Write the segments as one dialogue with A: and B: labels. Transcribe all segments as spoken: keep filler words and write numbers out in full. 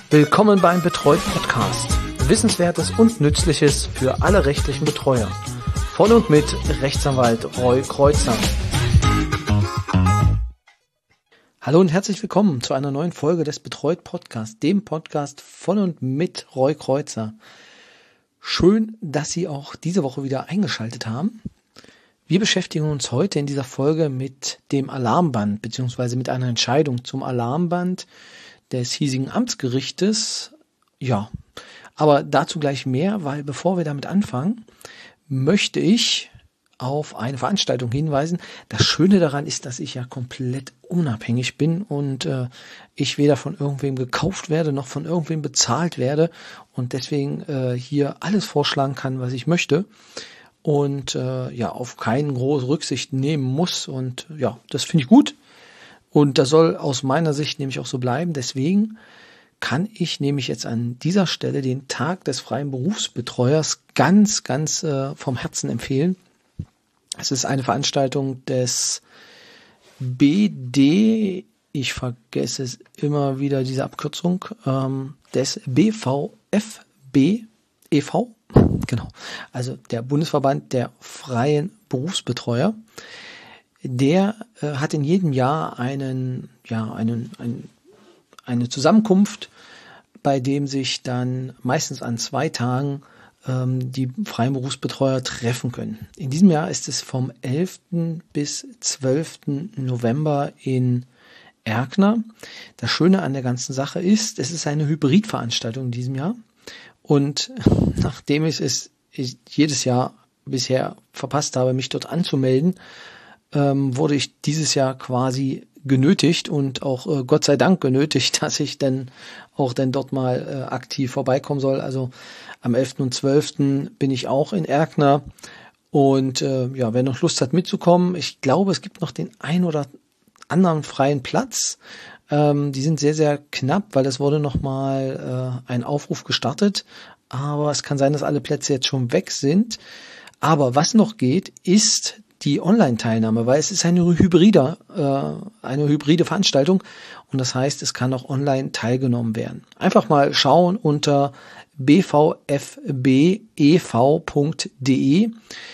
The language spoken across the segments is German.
A: Willkommen beim Betreut Podcast. Wissenswertes und Nützliches für alle rechtlichen Betreuer. Von und mit Rechtsanwalt Roy Kreuzer. Hallo und herzlich willkommen zu einer neuen Folge des Betreut Podcasts, dem Podcast von und mit Roy Kreuzer. Schön, dass Sie auch diese Woche wieder eingeschaltet haben. Wir beschäftigen uns heute in dieser Folge mit dem Alarmband bzw. mit einer Entscheidung zum Alarmband des hiesigen Amtsgerichtes. Ja, aber dazu gleich mehr, weil bevor wir damit anfangen, möchte ich auf eine Veranstaltung hinweisen. Das Schöne daran ist, dass ich ja komplett unabhängig bin und äh, ich weder von irgendwem gekauft werde, noch von irgendwem bezahlt werde und deswegen äh, hier alles vorschlagen kann, was ich möchte und äh, ja auf keinen große Rücksicht nehmen muss und ja, das finde ich gut und das soll aus meiner Sicht nämlich auch so bleiben. Deswegen kann ich nämlich jetzt an dieser Stelle den Tag des freien Berufsbetreuers ganz, ganz äh, vom Herzen empfehlen. Es ist eine Veranstaltung des B D, ich vergesse es immer wieder, diese Abkürzung, ähm, des B V F B e V, genau, also der Bundesverband der freien Berufsbetreuer. Der äh, hat in jedem Jahr einen, ja, einen, einen, eine Zusammenkunft, bei dem sich dann meistens an zwei Tagen ähm, die freien Berufsbetreuer treffen können. In diesem Jahr ist es vom elften bis zwölften November in Erkner. Das Schöne an der ganzen Sache ist, es ist eine Hybridveranstaltung in diesem Jahr. Und nachdem ich es ich jedes Jahr bisher verpasst habe, mich dort anzumelden, ähm, wurde ich dieses Jahr quasi genötigt und auch äh, Gott sei Dank genötigt, dass ich dann auch dann dort mal äh, aktiv vorbeikommen soll. Also am elften und zwölften bin ich auch in Erkner und äh, ja, wer noch Lust hat mitzukommen, ich glaube, es gibt noch den ein oder anderen freien Platz. Ähm, die sind sehr, sehr knapp, weil es wurde nochmal äh, ein Aufruf gestartet, aber es kann sein, dass alle Plätze jetzt schon weg sind. Aber was noch geht, ist die Online-Teilnahme, weil es ist eine hybride, äh, eine hybride Veranstaltung und das heißt, es kann auch online teilgenommen werden. Einfach mal schauen unter b v f b e v punkt d e.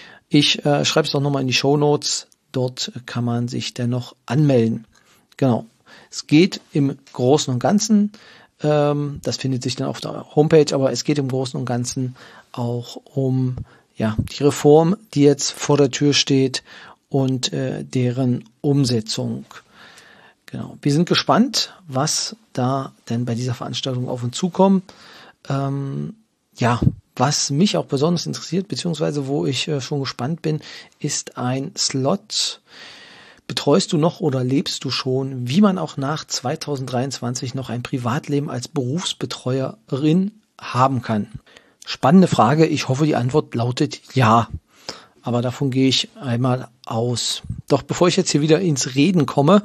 A: Ich äh, schreibe es doch nochmal in die Shownotes, dort kann man sich dann noch anmelden. Genau. Es geht im Großen und Ganzen, ähm, das findet sich dann auf der Homepage, aber es geht im Großen und Ganzen auch um ja, die Reform, die jetzt vor der Tür steht und äh, deren Umsetzung. Genau. Wir sind gespannt, was da denn bei dieser Veranstaltung auf uns zukommt. Ähm, ja, was mich auch besonders interessiert, beziehungsweise wo ich äh, schon gespannt bin, ist ein Slot. Betreust du noch oder lebst du schon, wie man auch nach zweitausenddreiundzwanzig noch ein Privatleben als Berufsbetreuerin haben kann? Spannende Frage. Ich hoffe, die Antwort lautet ja. Aber davon gehe ich einmal aus. Doch bevor ich jetzt hier wieder ins Reden komme,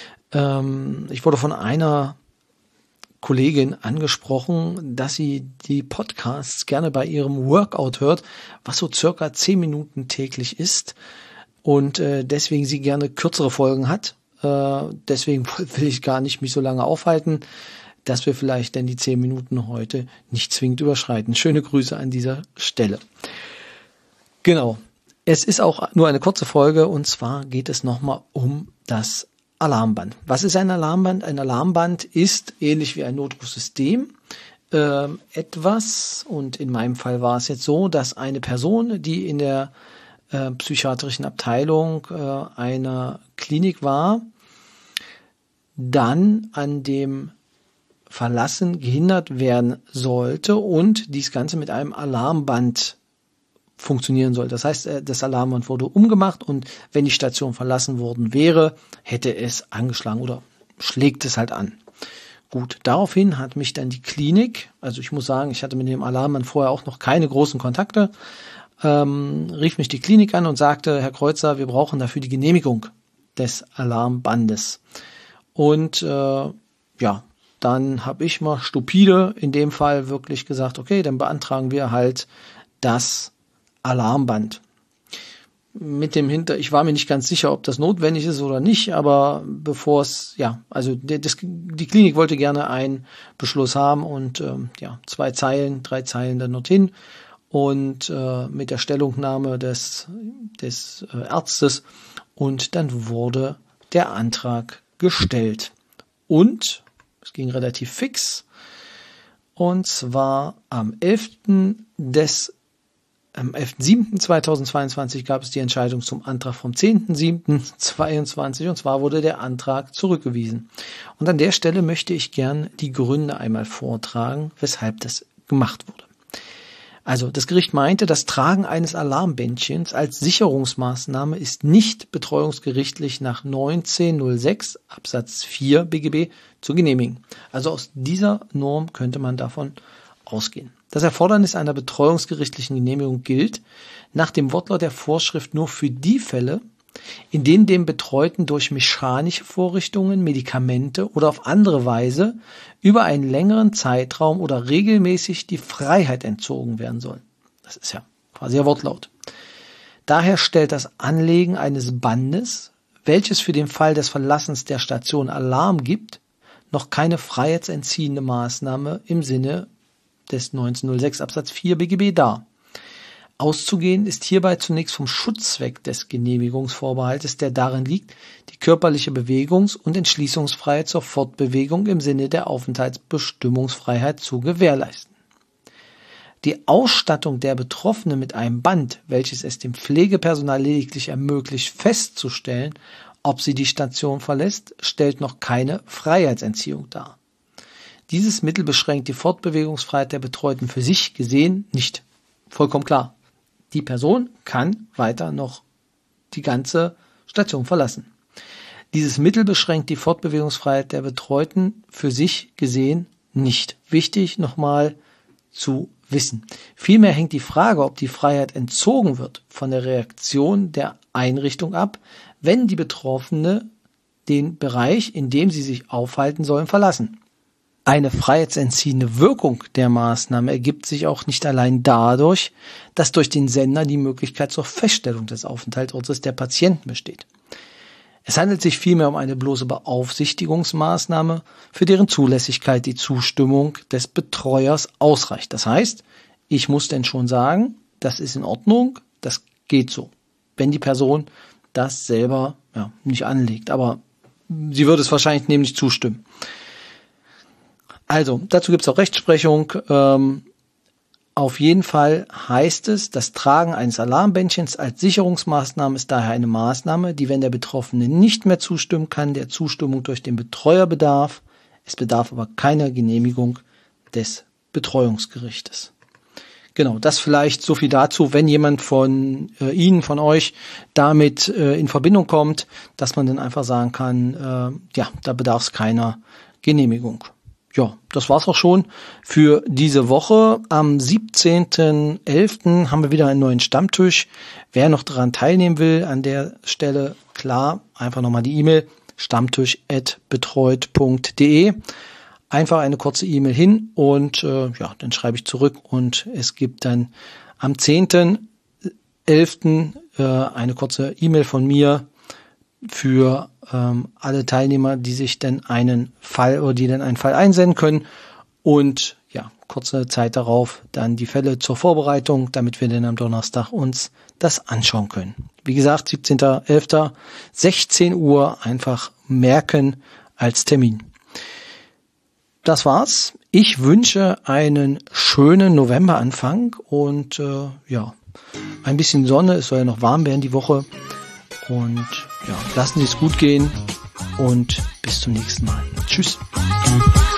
A: ähm, ich wurde von einer Kollegin angesprochen, dass sie die Podcasts gerne bei ihrem Workout hört, was so circa zehn Minuten täglich ist und äh, deswegen sie gerne kürzere Folgen hat. Äh, deswegen will ich gar nicht mich so lange aufhalten, dass wir vielleicht denn die zehn Minuten heute nicht zwingend überschreiten. Schöne Grüße an dieser Stelle. Genau. Es ist auch nur eine kurze Folge und zwar geht es nochmal um das Alarmband. Was ist ein Alarmband? Ein Alarmband ist ähnlich wie ein Notrufsystem äh, etwas, und in meinem Fall war es jetzt so, dass eine Person, die in der äh, psychiatrischen Abteilung äh, einer Klinik war, dann an dem Verlassen gehindert werden sollte und dies Ganze mit einem Alarmband funktionieren soll. Das heißt, das Alarmband wurde umgemacht und wenn die Station verlassen worden wäre, hätte es angeschlagen oder schlägt es halt an. Gut, daraufhin hat mich dann die Klinik, also ich muss sagen, ich hatte mit dem Alarmband vorher auch noch keine großen Kontakte, ähm, rief mich die Klinik an und sagte, Herr Kreuzer, wir brauchen dafür die Genehmigung des Alarmbandes. Und äh, ja, dann habe ich mal stupide in dem Fall wirklich gesagt, okay, dann beantragen wir halt das Alarmband. mit dem Hinter, ich war mir nicht ganz sicher, ob das notwendig ist oder nicht, aber bevor es, ja, also das, die Klinik wollte gerne einen Beschluss haben und ähm, ja, zwei Zeilen, drei Zeilen dann dorthin und äh, mit der Stellungnahme des, des äh, Arztes und dann wurde der Antrag gestellt. Und es ging relativ fix und zwar am elften des Am elften siebten zweitausendzweiundzwanzig gab es die Entscheidung zum Antrag vom zehnten siebten zweiundzwanzig und zwar wurde der Antrag zurückgewiesen. Und an der Stelle möchte ich gern die Gründe einmal vortragen, weshalb das gemacht wurde. Also das Gericht meinte, das Tragen eines Alarmbändchens als Sicherungsmaßnahme ist nicht betreuungsgerichtlich nach neunzehn null sechs Absatz vier B G B zu genehmigen. Also aus dieser Norm könnte man davon ausgehen. Das Erfordernis einer betreuungsgerichtlichen Genehmigung gilt nach dem Wortlaut der Vorschrift nur für die Fälle, in denen dem Betreuten durch mechanische Vorrichtungen, Medikamente oder auf andere Weise über einen längeren Zeitraum oder regelmäßig die Freiheit entzogen werden soll. Das ist ja quasi der Wortlaut. Daher stellt das Anlegen eines Bandes, welches für den Fall des Verlassens der Station Alarm gibt, noch keine freiheitsentziehende Maßnahme im Sinne des neunzehn null sechs Absatz vier B G B dar. Auszugehen ist hierbei zunächst vom Schutzzweck des Genehmigungsvorbehaltes, der darin liegt, die körperliche Bewegungs- und Entschließungsfreiheit zur Fortbewegung im Sinne der Aufenthaltsbestimmungsfreiheit zu gewährleisten. Die Ausstattung der Betroffenen mit einem Band, welches es dem Pflegepersonal lediglich ermöglicht, festzustellen, ob sie die Station verlässt, stellt noch keine Freiheitsentziehung dar. Dieses Mittel beschränkt die Fortbewegungsfreiheit der Betreuten für sich gesehen nicht. Vollkommen klar. Die Person kann weiter noch die ganze Station verlassen. Dieses Mittel beschränkt die Fortbewegungsfreiheit der Betreuten für sich gesehen nicht. Wichtig nochmal zu wissen. Vielmehr hängt die Frage, ob die Freiheit entzogen wird, von der Reaktion der Einrichtung ab, wenn die Betroffene den Bereich, in dem sie sich aufhalten sollen, verlassen. Eine freiheitsentziehende Wirkung der Maßnahme ergibt sich auch nicht allein dadurch, dass durch den Sender die Möglichkeit zur Feststellung des Aufenthaltsortes der Patienten besteht. Es handelt sich vielmehr um eine bloße Beaufsichtigungsmaßnahme, für deren Zulässigkeit die Zustimmung des Betreuers ausreicht. Das heißt, ich muss denn schon sagen, das ist in Ordnung, das geht so, wenn die Person das selber ja, nicht anlegt. Aber sie würde es wahrscheinlich nämlich zustimmen. Also, dazu gibt es auch Rechtsprechung. Ähm, auf jeden Fall heißt es, das Tragen eines Alarmbändchens als Sicherungsmaßnahme ist daher eine Maßnahme, die, wenn der Betroffene nicht mehr zustimmen kann, der Zustimmung durch den Betreuer bedarf. Es bedarf aber keiner Genehmigung des Betreuungsgerichtes. Genau, das vielleicht so viel dazu, wenn jemand von äh, Ihnen, von euch damit äh, in Verbindung kommt, dass man dann einfach sagen kann, äh, ja, da bedarf es keiner Genehmigung. Ja, das war's auch schon für diese Woche. Am siebzehnten elften haben wir wieder einen neuen Stammtisch. Wer noch daran teilnehmen will, an der Stelle, klar, einfach nochmal die E-Mail stammtisch at betreut punkt de. Einfach eine kurze E-Mail hin und äh, ja, dann schreibe ich zurück und es gibt dann am zehnten elften äh, eine kurze E-Mail von mir für ähm, alle Teilnehmer, die sich dann einen Fall oder die dann einen Fall einsenden können und ja, kurze Zeit darauf dann die Fälle zur Vorbereitung, damit wir dann am Donnerstag uns das anschauen können. Wie gesagt, siebzehnten elften sechzehn Uhr einfach merken als Termin. Das war's. Ich wünsche einen schönen Novemberanfang und äh, ja, ein bisschen Sonne, es soll ja noch warm werden die Woche. Und ja, lassen Sie es gut gehen und bis zum nächsten Mal. Tschüss.